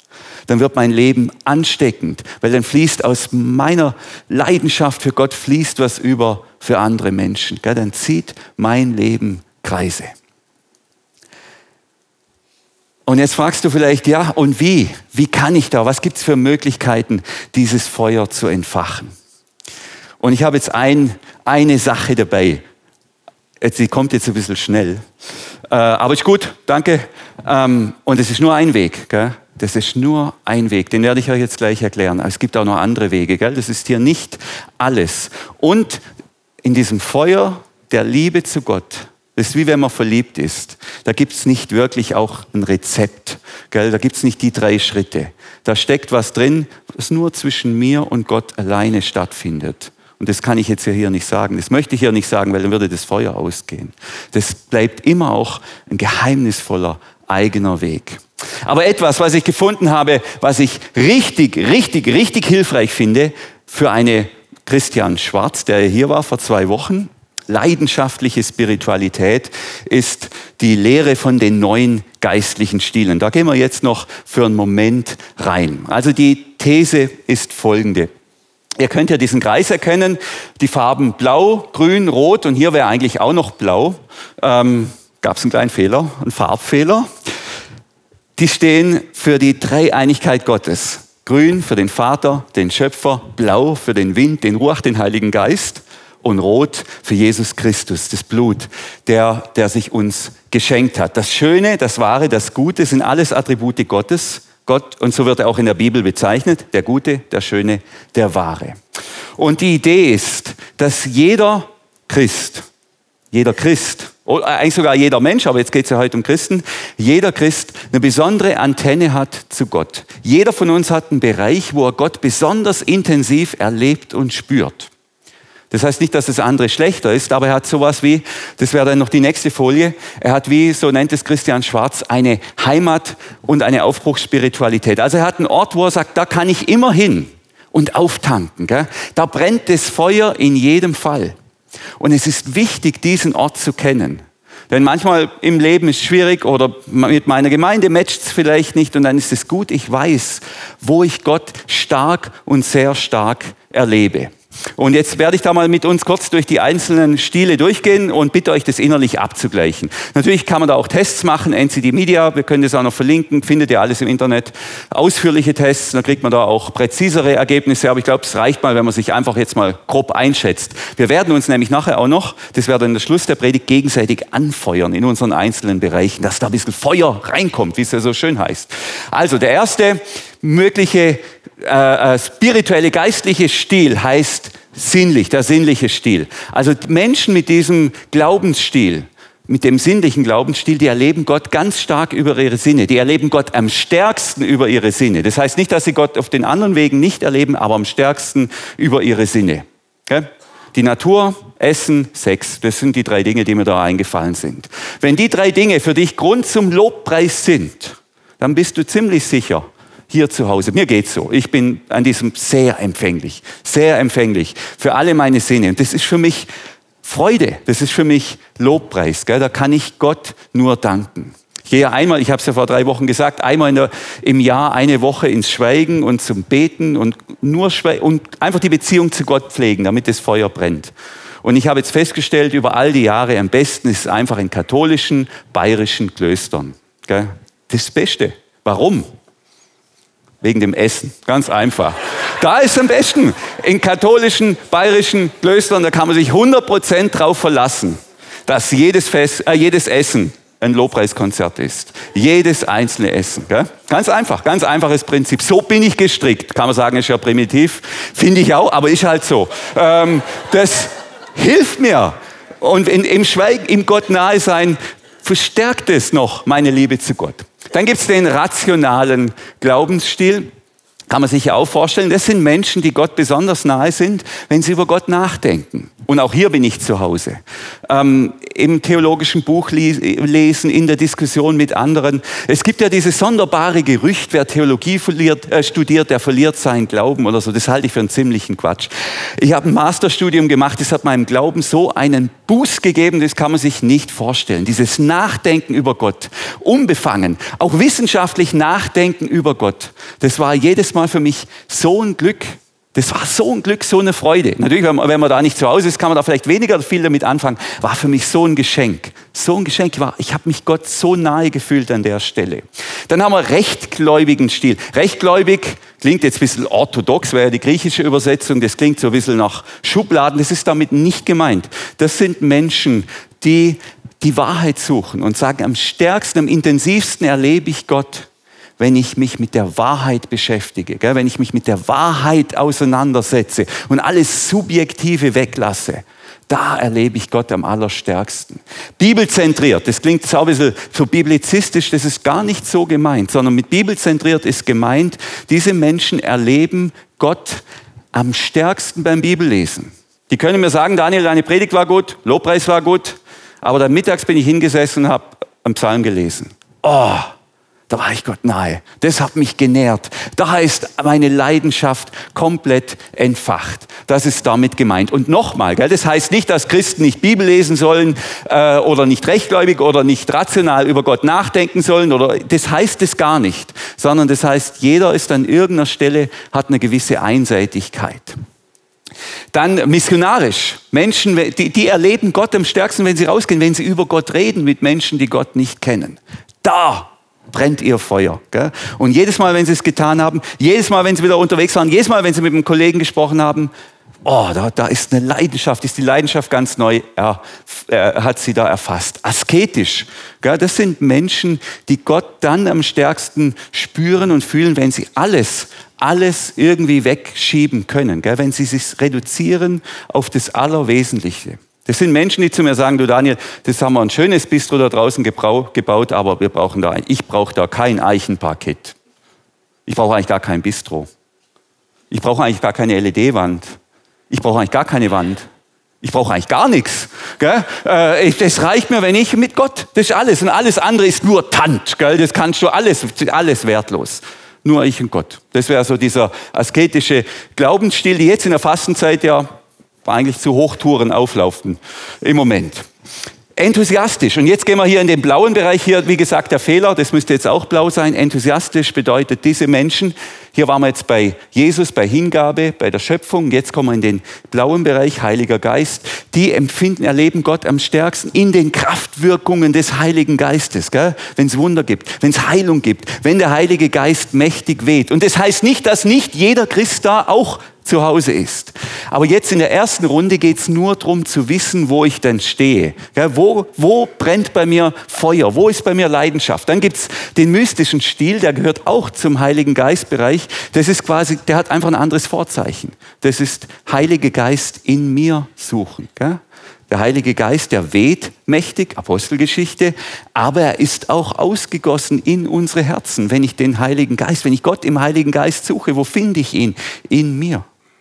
dann wird mein Leben ansteckend, weil dann fließt aus meiner Leidenschaft für Gott fließt was über für andere Menschen. Gell? Dann zieht mein Leben Kreise. Und jetzt fragst du vielleicht, ja, und wie? Wie kann ich da? Was gibt es für Möglichkeiten, dieses Feuer zu entfachen? Und ich habe jetzt ein, eine Sache dabei. Jetzt, die kommt jetzt ein bisschen schnell. Äh, aber ist gut, danke. Ähm, und es ist nur ein Weg. Gell? Das ist nur ein Weg. Den werde ich euch jetzt gleich erklären. Aber es gibt auch noch andere Wege. Gell? Das ist hier nicht alles. Und in diesem Feuer der Liebe zu Gott, das ist wie wenn man verliebt ist. Da gibt es nicht wirklich auch ein Rezept. Gell? Da gibt es nicht die drei Schritte. Da steckt was drin, was nur zwischen mir und Gott alleine stattfindet. Und das kann ich jetzt hier nicht sagen. Das möchte ich hier nicht sagen, weil dann würde das Feuer ausgehen. Das bleibt immer auch ein geheimnisvoller eigener Weg. Aber etwas, was ich gefunden habe, was ich richtig, richtig, richtig hilfreich finde für eine Christian Schwarz, der hier war vor zwei Wochen, leidenschaftliche Spiritualität, ist die Lehre von den neuen geistlichen Stilen. Da gehen wir jetzt noch für einen Moment rein. Also die These ist folgende. Ihr könnt ja diesen Kreis erkennen, die Farben blau, grün, rot und hier wäre eigentlich auch noch blau. Ähm, gab es einen kleinen Fehler, einen Farbfehler. Die stehen für die Dreieinigkeit Gottes. Grün für den Vater, den Schöpfer, blau für den Wind, den Ruach, den Heiligen Geist und rot für Jesus Christus, das Blut, der, der sich uns geschenkt hat. Das Schöne, das Wahre, das Gute sind alles Attribute Gottes. Gott, und so wird er auch in der Bibel bezeichnet, der Gute, der Schöne, der Wahre. Und die Idee ist, dass jeder Christ, jeder Christ, oder eigentlich sogar jeder Mensch, aber jetzt geht es ja heute um Christen, jeder Christ eine besondere Antenne hat zu Gott. Jeder von uns hat einen Bereich, wo er Gott besonders intensiv erlebt und spürt. Das heißt nicht, dass das andere schlechter ist, aber er hat sowas wie, das wäre dann noch die nächste Folie, er hat wie, so nennt es Christian Schwarz, eine Heimat und eine Aufbruchsspiritualität. Also er hat einen Ort, wo er sagt, da kann ich immer hin und auftanken. Gell? Da brennt das Feuer in jedem Fall. Und es ist wichtig, diesen Ort zu kennen. Denn manchmal im Leben ist es schwierig oder mit meiner Gemeinde matcht es vielleicht nicht und dann ist es gut, ich weiß, wo ich Gott stark und sehr stark erlebe. Und jetzt werde ich da mal mit uns kurz durch die einzelnen Stile durchgehen und bitte euch, das innerlich abzugleichen. Natürlich kann man da auch Tests machen, N C D Media, wir können das auch noch verlinken, findet ihr alles im Internet. Ausführliche Tests, dann kriegt man da auch präzisere Ergebnisse, aber ich glaube, es reicht mal, wenn man sich einfach jetzt mal grob einschätzt. Wir werden uns nämlich nachher auch noch, das wäre dann der Schluss der Predigt, gegenseitig anfeuern in unseren einzelnen Bereichen, dass da ein bisschen Feuer reinkommt, wie es ja so schön heißt. Also der erste mögliche äh, spirituelle, geistliche Stil heißt sinnlich, der sinnliche Stil. Also Menschen mit diesem Glaubensstil, mit dem sinnlichen Glaubensstil, die erleben Gott ganz stark über ihre Sinne. Die erleben Gott am stärksten über ihre Sinne. Das heißt nicht, dass sie Gott auf den anderen Wegen nicht erleben, aber am stärksten über ihre Sinne. Okay? Die Natur, Essen, Sex, das sind die drei Dinge, die mir da eingefallen sind. Wenn die drei Dinge für dich Grund zum Lobpreis sind, dann bist du ziemlich sicher, hier zu Hause. Mir geht's so. Ich bin an diesem sehr empfänglich, sehr empfänglich für alle meine Sinne. Und das ist für mich Freude, das ist für mich Lobpreis. Gell? Da kann ich Gott nur danken. Ich gehe einmal, ich habe es ja vor drei Wochen gesagt, einmal in der, im Jahr eine Woche ins Schweigen und zum Beten und nur Schweigen und einfach die Beziehung zu Gott pflegen, damit das Feuer brennt. Und ich habe jetzt festgestellt, über all die Jahre, am besten ist es einfach in katholischen, bayerischen Klöstern. Gell? Das ist das Beste. Warum? Wegen dem Essen, ganz einfach. Da ist es am besten. In katholischen, bayerischen Klöstern, da kann man sich hundert Prozent drauf verlassen, dass jedes, Fest, äh, jedes Essen ein Lobpreiskonzert ist. Jedes einzelne Essen. Gell? Ganz einfach, ganz einfaches Prinzip. So bin ich gestrickt. Kann man sagen, ist ja primitiv. Finde ich auch, aber ist halt so. Ähm, das hilft mir. Und in, im Schweigen, im Gott nahe sein, verstärkt es noch meine Liebe zu Gott. Dann gibt es den rationalen Glaubensstil. kann man sich ja auch vorstellen, das sind Menschen, die Gott besonders nahe sind, wenn sie über Gott nachdenken. Und auch hier bin ich zu Hause. Ähm, im theologischen Buch lesen, in der Diskussion mit anderen. Es gibt ja dieses sonderbare Gerücht, wer Theologie verliert, äh, studiert, der verliert seinen Glauben oder so. Das halte ich für einen ziemlichen Quatsch. Ich habe ein Masterstudium gemacht, das hat meinem Glauben so einen Boost gegeben, das kann man sich nicht vorstellen. Dieses Nachdenken über Gott, unbefangen, auch wissenschaftlich nachdenken über Gott, das war jedes Mal für mich so ein Glück. Das war so ein Glück, so eine Freude. Natürlich, wenn man, wenn man da nicht zu Hause ist, kann man da vielleicht weniger viel damit anfangen. War für mich so ein Geschenk. So ein Geschenk war, ich habe mich Gott so nahe gefühlt an der Stelle. Dann haben wir rechtgläubigen Stil. Rechtgläubig klingt jetzt ein bisschen orthodox, wäre ja die griechische Übersetzung. Das klingt so ein bisschen nach Schubladen. Das ist damit nicht gemeint. Das sind Menschen, die die Wahrheit suchen und sagen, am stärksten, am intensivsten erlebe ich Gott, wenn ich mich mit der Wahrheit beschäftige, gell? Wenn ich mich mit der Wahrheit auseinandersetze und alles Subjektive weglasse, da erlebe ich Gott am allerstärksten. Bibelzentriert, das klingt auch ein bisschen so biblizistisch, das ist gar nicht so gemeint, sondern mit bibelzentriert ist gemeint, diese Menschen erleben Gott am stärksten beim Bibellesen. Die können mir sagen, Daniel, deine Predigt war gut, Lobpreis war gut, aber dann mittags bin ich hingesessen und habe einen Psalm gelesen. Oh! Da war ich Gott nahe. Das hat mich genährt. Da ist meine Leidenschaft komplett entfacht. Das ist damit gemeint. Und nochmal, das heißt nicht, dass Christen nicht Bibel lesen sollen äh, oder nicht rechtgläubig oder nicht rational über Gott nachdenken sollen. Oder das heißt es gar nicht. Sondern das heißt, jeder ist an irgendeiner Stelle, hat eine gewisse Einseitigkeit. Dann missionarisch. Menschen, die, die erleben Gott am stärksten, wenn sie rausgehen, wenn sie über Gott reden mit Menschen, die Gott nicht kennen. Da brennt ihr Feuer. Gell? Und jedes Mal, wenn sie es getan haben, jedes Mal, wenn sie wieder unterwegs waren, jedes Mal, wenn sie mit einem Kollegen gesprochen haben, oh, da, da ist eine Leidenschaft, ist die Leidenschaft ganz neu, er, er hat sie da erfasst. Asketisch, gell? Das sind Menschen, die Gott dann am stärksten spüren und fühlen, wenn sie alles, alles irgendwie wegschieben können, gell? Wenn sie sich reduzieren auf das Allerwesentliche. Das sind Menschen, die zu mir sagen, du Daniel, das haben wir ein schönes Bistro da draußen gebaut, aber wir brauchen da, ich brauche da kein Eichenparkett. Ich brauche eigentlich gar kein Bistro. Ich brauche eigentlich gar keine L E D-Wand. Ich brauche eigentlich gar keine Wand. Ich brauche eigentlich gar nichts. Gell? Äh, das reicht mir, wenn ich mit Gott, das ist alles. Und alles andere ist nur Tant. Gell? Das kannst du alles, alles wertlos. Nur ich und Gott. Das wäre so dieser asketische Glaubensstil, die jetzt in der Fastenzeit ja eigentlich zu Hochtouren auflaufen im Moment. Enthusiastisch. Und jetzt gehen wir hier in den blauen Bereich. Hier, wie gesagt, der Fehler, das müsste jetzt auch blau sein. Enthusiastisch bedeutet diese Menschen, hier waren wir jetzt bei Jesus, bei Hingabe, bei der Schöpfung. Jetzt kommen wir in den blauen Bereich, Heiliger Geist. Die empfinden, erleben Gott am stärksten in den Kraftwirkungen des Heiligen Geistes. Wenn es Wunder gibt, wenn es Heilung gibt, wenn der Heilige Geist mächtig weht. Und das heißt nicht, dass nicht jeder Christ da auch zu Hause ist. Aber jetzt in der ersten Runde geht es nur darum zu wissen, wo ich denn stehe. Ja, wo, wo brennt bei mir Feuer? Wo ist bei mir Leidenschaft? Dann gibt es den mystischen Stil, der gehört auch zum Heiligen Geist-Bereich. Das ist quasi, der hat einfach ein anderes Vorzeichen. Das ist Heilige Geist in mir suchen. Ja? Der Heilige Geist, der weht mächtig, Apostelgeschichte, aber er ist auch ausgegossen in unsere Herzen. Wenn ich den Heiligen Geist, wenn ich Gott im Heiligen Geist suche, wo finde ich ihn? In mir.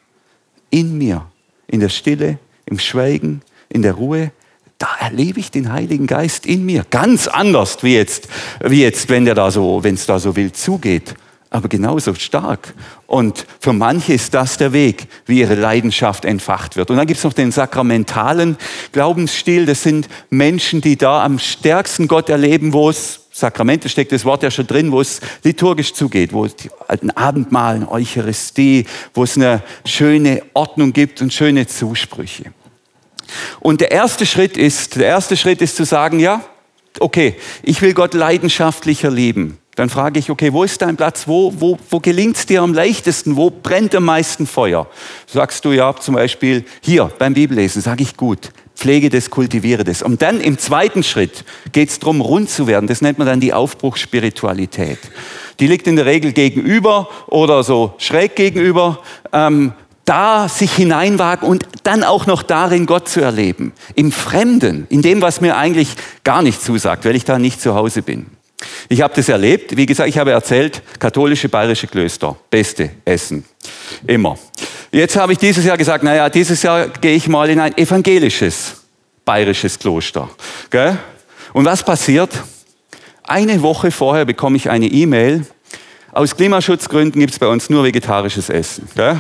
In mir, in der Stille, im Schweigen, in der Ruhe, da erlebe ich den Heiligen Geist in mir. Ganz anders wie jetzt, wie jetzt wenn der da so, wenn es da so wild zugeht, aber genauso stark. Und für manche ist das der Weg, wie ihre Leidenschaft entfacht wird. Und dann gibt es noch den sakramentalen Glaubensstil. Das sind Menschen, die da am stärksten Gott erleben, wo es Sakramente steckt das Wort ja schon drin, wo es liturgisch zugeht, wo es ein Abendmahl, eine Eucharistie, wo es eine schöne Ordnung gibt und schöne Zusprüche. Und der erste Schritt ist, der erste Schritt ist zu sagen, ja, okay, ich will Gott leidenschaftlicher lieben. Dann frage ich, okay, wo ist dein Platz? Wo, wo, wo gelingt es dir am leichtesten? Wo brennt am meisten Feuer? Sagst du ja zum Beispiel hier beim Bibellesen, sage ich gut. Pflege das, kultiviere das. Und dann im zweiten Schritt geht es darum, rund zu werden. Das nennt man dann die Aufbruchsspiritualität. Die liegt in der Regel gegenüber oder so schräg gegenüber. Ähm, da sich hineinwagen und dann auch noch darin Gott zu erleben. Im Fremden, in dem, was mir eigentlich gar nicht zusagt, weil ich da nicht zu Hause bin. Ich habe das erlebt. Wie gesagt, ich habe erzählt, katholische bayerische Klöster, beste Essen. Immer. Jetzt habe ich dieses Jahr gesagt, naja, dieses Jahr gehe ich mal in ein evangelisches bayerisches Kloster. Gell? Und was passiert? Eine Woche vorher bekomme ich eine E-Mail. Aus Klimaschutzgründen gibt es bei uns nur vegetarisches Essen. Gell?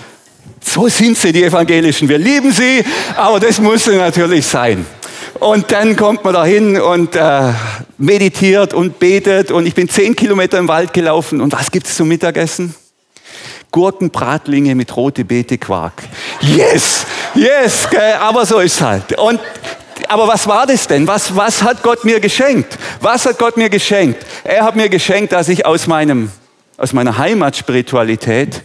So sind sie, die Evangelischen. Wir lieben sie, aber das musste natürlich sein. Und dann kommt man da hin und äh, meditiert und betet. Und ich bin zehn Kilometer im Wald gelaufen. Und was gibt es zum Mittagessen? Gurkenbratlinge mit rote Beete Quark. Yes, yes, gell? Aber so ist es halt. Und aber was war das denn? Was, was hat Gott mir geschenkt? Was hat Gott mir geschenkt? Er hat mir geschenkt, dass ich aus, meinem, aus meiner Heimatspiritualität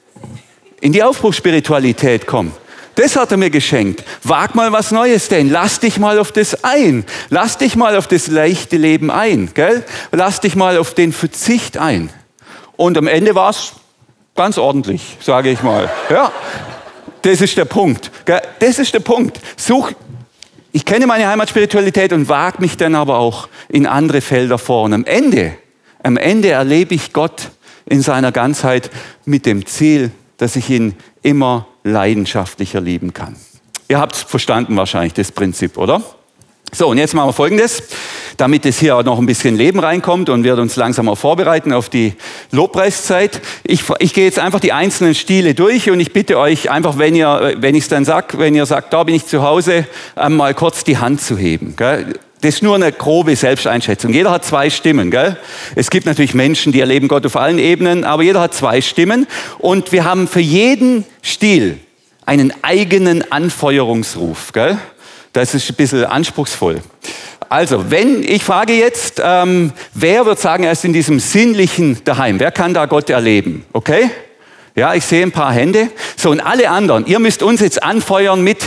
in die Aufbruchsspiritualität komme. Das hat er mir geschenkt. Wag mal was Neues denn. Lass dich mal auf das ein. Lass dich mal auf das leichte Leben ein. Gell? Lass dich mal auf den Verzicht ein. Und am Ende war es ganz ordentlich, sage ich mal. Ja, das ist der Punkt. Gell? Das ist der Punkt. Such Ich kenne meine Heimatspiritualität und wage mich dann aber auch in andere Felder vor. Und am Ende, am Ende erlebe ich Gott in seiner Ganzheit mit dem Ziel, dass ich ihn immer leidenschaftlicher lieben kann. Ihr habt verstanden wahrscheinlich das Prinzip, oder? So, und jetzt machen wir Folgendes, damit es hier auch noch ein bisschen Leben reinkommt und wir uns langsam auch vorbereiten auf die Lobpreiszeit. Ich, ich gehe jetzt einfach die einzelnen Stile durch und ich bitte euch einfach, wenn ihr, wenn ich es dann sage, wenn ihr sagt, da bin ich zu Hause, mal kurz die Hand zu heben. Gell? Das ist nur eine grobe Selbsteinschätzung. Jeder hat zwei Stimmen. Gell? Es gibt natürlich Menschen, die erleben Gott auf allen Ebenen, aber jeder hat zwei Stimmen und wir haben für jeden Stil einen eigenen Anfeuerungsruf. Gell? Das ist ein bisschen anspruchsvoll. Also, wenn ich frage jetzt, ähm, wer wird sagen, er ist in diesem sinnlichen daheim? Wer kann da Gott erleben? Okay? Ja, ich sehe ein paar Hände. So, und alle anderen, ihr müsst uns jetzt anfeuern mit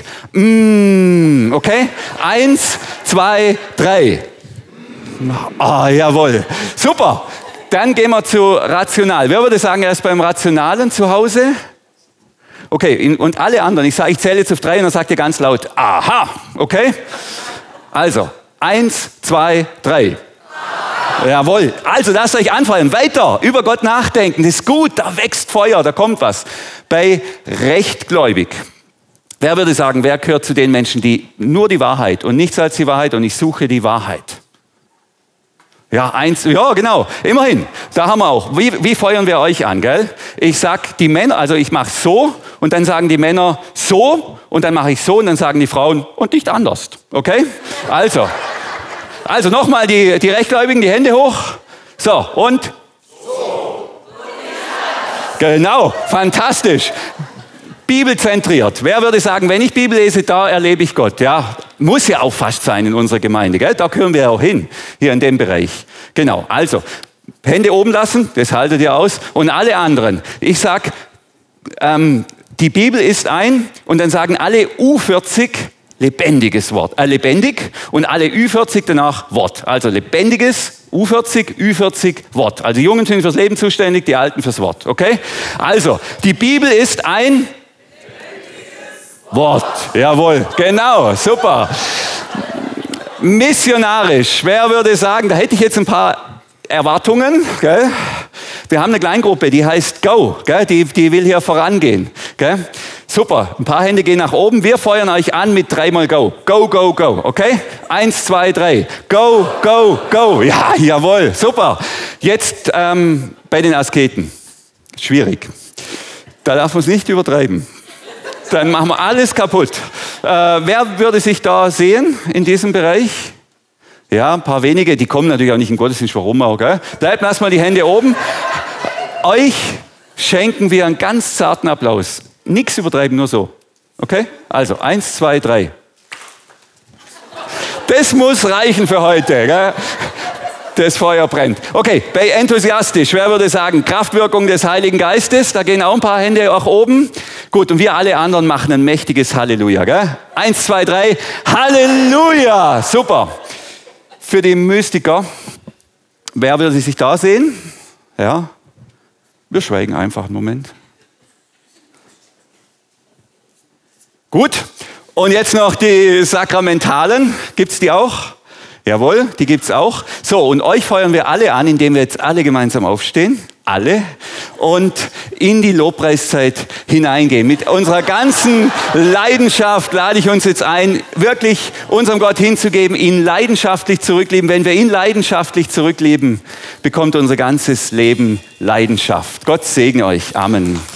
mm, okay? Eins, zwei, drei. Ah, jawohl. Super. Dann gehen wir zu rational. Wer würde sagen, er ist beim Rationalen zu Hause? Okay, und alle anderen, ich sage, ich zähle jetzt auf drei und dann sagt ihr ganz laut, aha, okay? Also, eins, zwei, drei. Jawohl, also lasst euch anfeuern, weiter, über Gott nachdenken, das ist gut, da wächst Feuer, da kommt was. Bei rechtgläubig, wer würde sagen, wer gehört zu den Menschen, die nur die Wahrheit und nichts als die Wahrheit und ich suche die Wahrheit? Ja, eins, ja, genau, immerhin, da haben wir auch. Wie, wie feuern wir euch an, gell? Ich sag die Männer, also ich mache so und dann sagen die Männer so und dann mache ich so und dann sagen die Frauen und nicht anders, okay? Also, also nochmal die, die Rechtgläubigen, die Hände hoch. So, und? So. Genau, fantastisch. Bibelzentriert. Wer würde sagen, wenn ich Bibel lese, da erlebe ich Gott? Ja, muss ja auch fast sein in unserer Gemeinde, gell? Da gehören wir ja auch hin, hier in dem Bereich. Genau, also Hände oben lassen, das haltet ihr aus. Und alle anderen, ich sag, ähm, die Bibel ist ein, und dann sagen alle U vierzig, lebendiges Wort, äh, lebendig, und alle Ü vierzig danach Wort. Also lebendiges, U vierzig, Ü vierzig, Wort. Also die Jungen sind fürs Leben zuständig, die Alten fürs Wort, okay? Also, die Bibel ist ein Wort. Jawohl, genau, super. Missionarisch, wer würde sagen, da hätte ich jetzt ein paar Erwartungen, gell? Wir haben eine Kleingruppe, die heißt Go, gell? Die, die will hier vorangehen. Gell? Super, ein paar Hände gehen nach oben. Wir feuern euch an mit dreimal Go. Go, go, go, okay? Eins, zwei, drei. Go, go, go. Ja, jawohl, super. Jetzt ähm, bei den Asketen. Schwierig. Da darf man es nicht übertreiben. Dann machen wir alles kaputt. Äh, wer würde sich da sehen in diesem Bereich? Ja, ein paar wenige, die kommen natürlich auch nicht in den Gottesdienst, warum auch, gell? Bleibt erstmal die Hände oben. Euch schenken wir einen ganz zarten Applaus. Nichts übertreiben, nur so. Okay? Also, eins, zwei, drei. Das muss reichen für heute, gell? Das Feuer brennt. Okay, bei enthusiastisch, wer würde sagen, Kraftwirkung des Heiligen Geistes, da gehen auch ein paar Hände auch oben. Gut, und wir alle anderen machen ein mächtiges Halleluja, gell? Eins, zwei, drei, Halleluja! Super. Für die Mystiker, wer würde sich da sehen? Ja, wir schweigen einfach einen Moment. Gut, und jetzt noch die Sakramentalen, gibt es die auch? Jawohl, die gibt's auch. So, und euch feuern wir alle an, indem wir jetzt alle gemeinsam aufstehen. Alle. Und in die Lobpreiszeit hineingehen. Mit unserer ganzen Leidenschaft lade ich uns jetzt ein, wirklich unserem Gott hinzugeben, ihn leidenschaftlich zurücklieben. Wenn wir ihn leidenschaftlich zurücklieben, bekommt unser ganzes Leben Leidenschaft. Gott segne euch. Amen.